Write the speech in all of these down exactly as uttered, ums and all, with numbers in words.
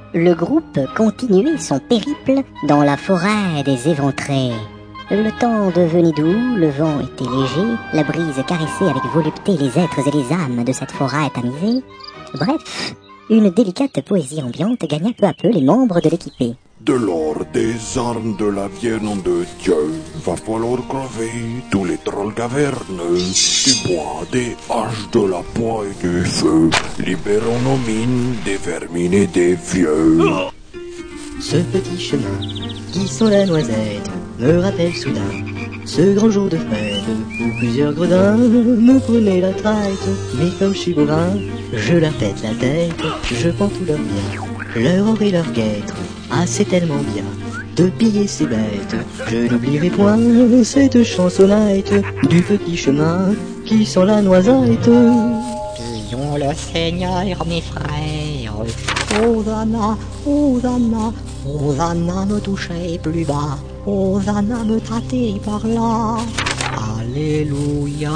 le groupe continuait son périple dans la forêt des éventrés. Le temps devenait doux, le vent était léger, la brise caressait avec volupté les êtres et les âmes de cette forêt tamisée. Bref, une délicate poésie ambiante gagna peu à peu les membres de l'équipée. De l'or, des armes, de la viande nom de Dieu, va falloir crever tous les trolls caverneux, du bois, des haches, de la poix et du feu, libérons nos mines des vermines et des vieux. Ce petit chemin qui sent la noisette me rappelle soudain ce grand jour de fête où plusieurs gredins me prenaient la traite. Mais comme je suis bovin, je leur pète la tête, je prends tout leur bien, leur or et leur guêtre. Ah, c'est tellement bien de piller ces bêtes. Je n'oublierai point cette chansonnette du petit chemin qui sent la noisette. Pillons le Seigneur, mes frères. Hosanna, Hosanna, Hosanna me touchait plus bas. Hosanna me tâtait par là. Alléluia.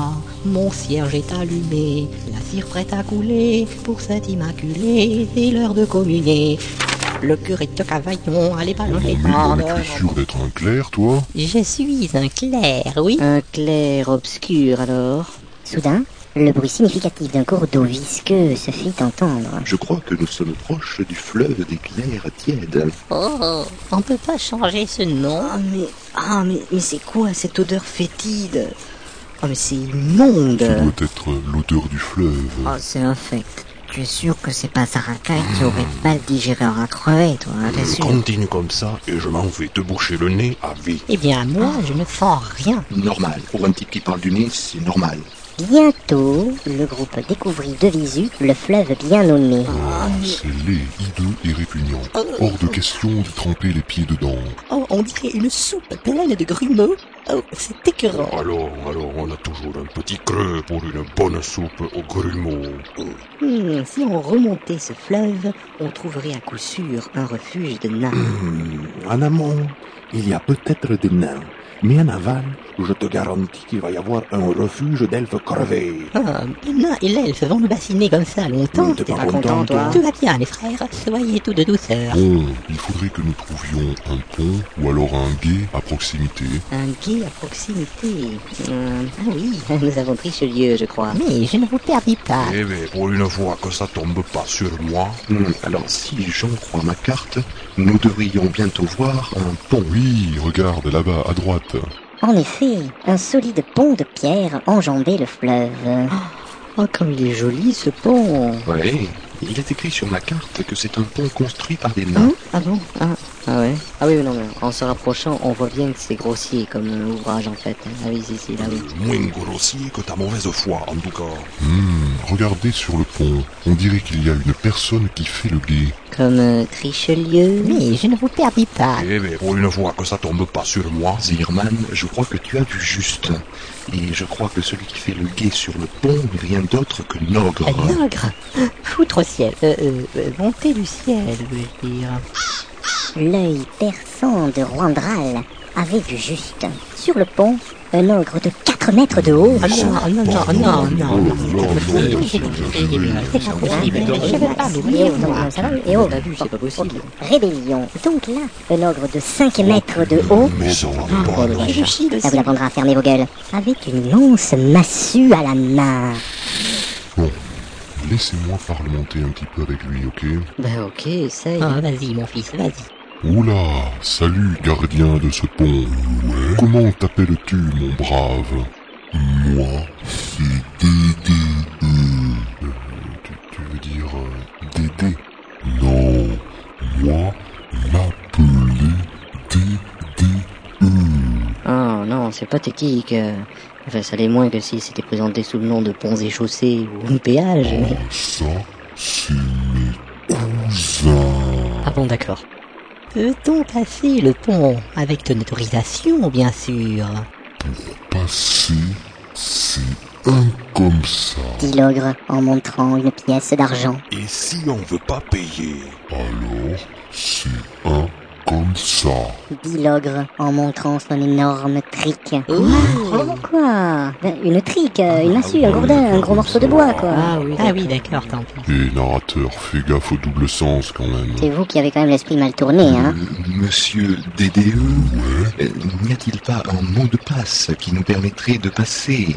Mon cierge est allumé, la cire prête à couler. Pour cet immaculé, c'est l'heure de communier. Le curé de Cavaillon, allez pas Mais tu es sûr d'être un clerc, toi? Je suis un clerc, oui. Un clair obscur alors. Soudain, le bruit significatif d'un cours d'eau visqueux se fit entendre. Je crois que nous sommes proches du fleuve des clairs tièdes. Oh, on peut pas changer ce nom. Ah mais, ah mais, mais c'est quoi cette odeur fétide? Ah mais c'est immonde. Ça doit être l'odeur du fleuve. Oh, c'est infect. Tu es sûr que c'est pas Sarakai qui aurait mal digéré un crevé, toi, hein, t'es sûr? Continue comme ça et je m'en vais te boucher le nez à vie. Eh bien, moi, je ne sens rien. Normal. Pour un type qui parle du nez, c'est normal. Bientôt, le groupe découvrit de visu le fleuve bien nommé. Oh, c'est laid, hideux et répugnant. Hors de question d'y tremper les pieds dedans. Oh, on dirait une soupe pleine de grumeaux. Oh, c'est écœurant. Alors, alors, on a toujours un petit creux pour une bonne soupe aux grumeaux. Hmm, si on remontait ce fleuve, on trouverait à coup sûr un refuge de nains. Mmh, en amont, il y a peut-être des nains. Mais en aval, je te garantis qu'il va y avoir un refuge d'elfes crevés. Ah, le nain et l'elfe vont nous bassiner comme ça longtemps. Mmh, t'es pas content, toi? Tout va bien, les frères. Soyez tout de douceur. Bon, il faudrait que nous trouvions un pont ou alors un gué à proximité. Un gué à proximité. Hum, ah oui, nous avons Richelieu, je crois. Mais je ne vous perdis pas. Eh bien, pour une fois que ça tombe pas sur moi... Hmm, alors, si j'en crois ma carte, nous devrions bientôt voir un pont. Oui, regarde, là-bas, à droite. En effet, un solide pont de pierre enjambait le fleuve. Oh, comme il est joli, ce pont. Ouais, il est écrit sur ma carte que c'est un pont construit par des nains. Hein? Ah bon? Ah, ah ouais. Ah oui, non, mais en se rapprochant, on voit bien que c'est grossier comme euh, ouvrage, en fait. Ah oui, si, si, là, oui. Moins grossier que ta mauvaise foi, en tout cas. Hmm, regardez sur le pont. On dirait qu'il y a une personne qui fait le gué. Comme euh, Richelieu. Mais je ne vous perdis pas. Eh bien, pour une fois que ça tombe pas sur moi... Zirman, je crois que tu as vu juste. Et je crois que celui qui fait le guet sur le pont n'est rien d'autre que Nogre. Un ogre. Foutre au ciel. Euh, euh, montée du ciel, veux-je dire. L'œil perçant de Rwandral avait vu juste. Sur le pont, un ogre de quatre mètres de haut. Ah non, non, non, non, non, non. C'est pas possible. Je ne veux pas m'oublier, moi. Ça va, et oh, T'as vu, c'est pas possible. rébellion. Donc là, un ogre de cinq mètres de haut, Oh, le ça chie de vous apprendra à fermer vos gueules, avec une immense massue à la main. Bon, laissez-moi parlementer un petit peu avec lui, ok? Ben ok, essaye. Ah, vas-y, mon fils, vas-y. Oula, salut gardien de ce pont. Comment t'appelles-tu, mon brave? Moi, c'est Dédé. Euh, tu, tu veux dire euh, Dédé? Non, moi, m'appeler Dédé. Oh non, c'est pathétique. Enfin, ça l'est moins que s'il s'était présenté sous le nom de Ponts et Chaussées ou Péage. Ah, ça, c'est mes cousins. Ah bon, d'accord. Peut-on passer le pont avec ton autorisation, bien sûr? Passer, c'est un comme ça. Dit l'ogre en montrant une pièce d'argent. Et si on veut pas payer? Alors, c'est un comme ça. dit l'ogre en montrant son énorme trique. Oh. Quoi? Ben, une trique, une massue, un gourdin, un gros morceau de bois, quoi. Ah oui, ah oui, d'accord, tant pis. Et narrateur, fais gaffe au double sens quand même. C'est vous qui avez quand même l'esprit mal tourné, hein. Euh, Monsieur D D E, euh, n'y a-t-il pas un mot de passe qui nous permettrait de passer?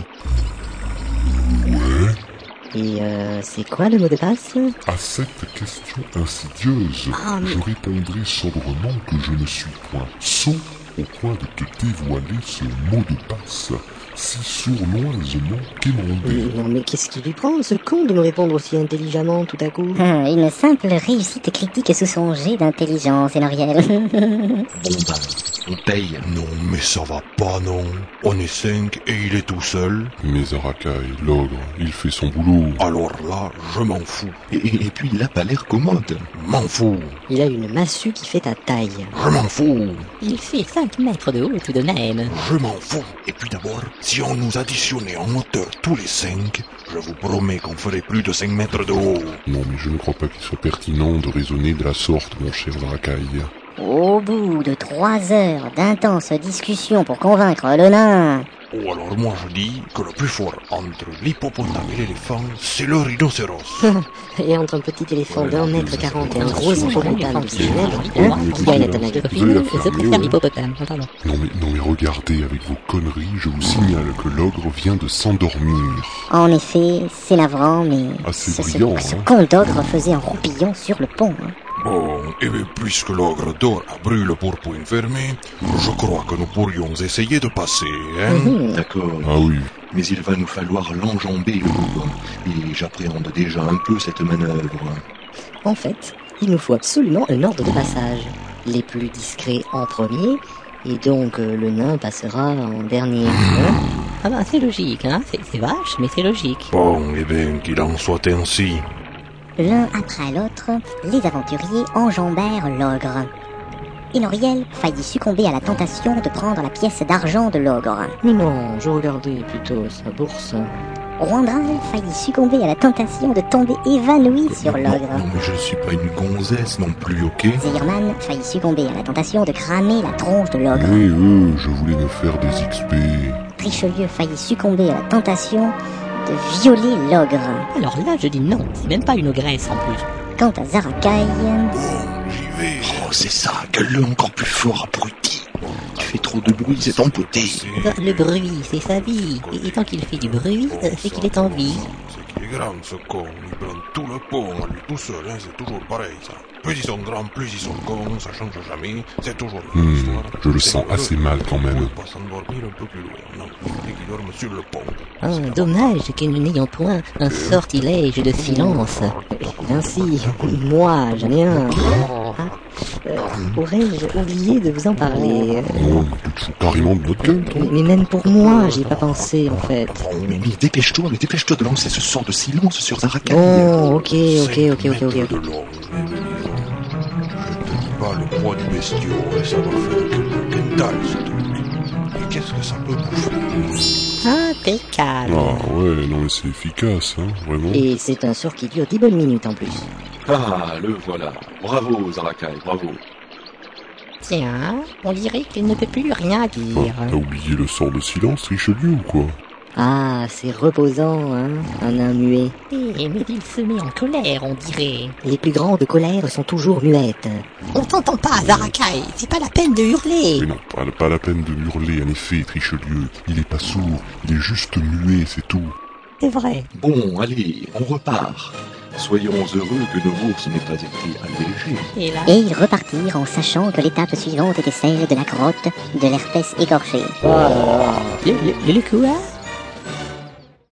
Ouais. Et euh, c'est quoi le mot de passe? À cette question insidieuse, Ah, mais- je répondrai sobrement que je ne suis point sot au point de te dévoiler ce mot de passe, si sournoisement quémandé. Non mais qu'est-ce qui lui prend, ce con, de me répondre aussi intelligemment tout à coup? Ah, une simple réussite critique sous son jet d'intelligence, Enoriel. Bon ben, on paye. Non, mais ça va pas, non. On est cinq et il est tout seul. Mais Arakai, l'ogre, il fait son boulot. Alors là, je m'en fous. Et, et- et puis il a pas l'air commode. M'en fous. Il a une massue qui fait ta taille. Je m'en fous. Il fait cinq mètres de haut tout de même. Je m'en fous. Et puis d'abord, si on nous additionnait en hauteur tous les cinq, je vous promets qu'on ferait plus de cinq mètres de haut. Non, mais je ne crois pas qu'il soit pertinent de raisonner de la sorte, mon cher Arakai. Au bout de trois heures d'intenses discussions pour convaincre le nain, Ou alors moi je dis que le plus fort entre l'hippopotame et l'éléphant, c'est le rhinocéros. Et entre un petit éléphant d'un mètre quarante et un gros hippopotame de six mètres, Hein hein, qui gagne ton avis? Je préfère l'hippopotame. Pardon. Non mais, non mais regardez avec vos conneries, je vous signale que l'ogre vient de s'endormir. en effet, c'est navrant, mais Assez ce, ce- brillant, ce hein. con d'ogre faisait un roupillon sur le pont. hein. Bon, et bien puisque l'ogre dort à brûle pour point fermé, je crois que nous pourrions essayer de passer, hein. D'accord. Ah oui, Mais il va nous falloir l'enjamber, le loup. Et j'appréhende déjà un peu cette manœuvre. En fait, il nous faut absolument un ordre de passage. Les plus discrets en premier, et donc euh, le nain passera en dernier. hein. Ah ben c'est logique, hein. C'est c'est vache, mais c'est logique. Bon, et bien qu'il en soit ainsi. L'un après l'autre, les aventuriers enjambèrent l'ogre. Enoriel faillit succomber à la tentation de prendre la pièce d'argent de l'ogre. Mais non, je regardais plutôt sa bourse. Roandral faillit succomber à la tentation de tomber évanoui sur Non, l'ogre. non, mais je ne suis pas une gonzesse non plus, ok? Zehirman faillit succomber à la tentation de cramer la tronche de l'ogre. mais eux, je voulais me faire des X P. Richelieu faillit succomber à la tentation de violer l'ogre. Alors là, je dis non. C'est même pas une ogresse en plus. Quant à Zarakai, Bon, j'y vais. Oh, c'est ça, gueule-le encore plus fort, abruti. Tu fais trop de bruit, c'est empoté. C'est Le bruit, c'est sa vie. Et, et tant qu'il fait du bruit, euh, c'est qu'il est en vie. c'est qu'il est grand ce con. Il prend tout le pont à lui tout seul, hein, c'est toujours pareil ça. Plus ils sont grands, plus ils sont cons, ça change jamais. C'est toujours la même Hmm, histoire. je le C'est sens malheureux. assez mal quand même. Il ne peut pas s'endormir un peu plus loin, non. Il faut qu'il dorme sur le pont. Ah, dommage que nous n'ayons point un sortilège de silence. Ainsi, moi, j'en ai un. Ah, euh, aurais-je oublié de vous en parler? Oh, mais tu te fous carrément de notre gueule, toi. Mais même pour moi, j'y ai pas pensé, en fait. Mais, mais dépêche-toi, mais dépêche-toi de lancer ce sort de silence sur Zarakai. Oh, ok, ok, ok, ok, ok. De long, je te dis pas le poids du bestiau, et ça va faire quelques quintals, ce truc. Et qu'est-ce que ça peut bouffer? Impeccable. Ah ouais, non mais c'est efficace, hein, vraiment. Et c'est un sort qui dure dix bonnes minutes en plus. Ah, le voilà. Bravo, Zarakai, bravo. Tiens, on dirait qu'il ne peut plus rien Ah, dire. t'as oublié le sort de silence, Richelieu, ou quoi? Ah, c'est reposant, hein, un nain muet. Eh, mais il se met en colère, on dirait. Les plus grandes colères sont toujours muettes. On t'entend pas, Zarakai. C'est pas la peine de hurler. Mais non, pas, pas la peine de hurler, en effet, Richelieu. Il est pas sourd, il est juste muet, c'est tout. C'est vrai. Bon, allez, on repart. Soyons heureux que nos bourses n'aient pas été allégées. Et là, et ils repartirent en sachant que l'étape suivante était celle de la grotte de l'herpès écorché. le, le, le quoi?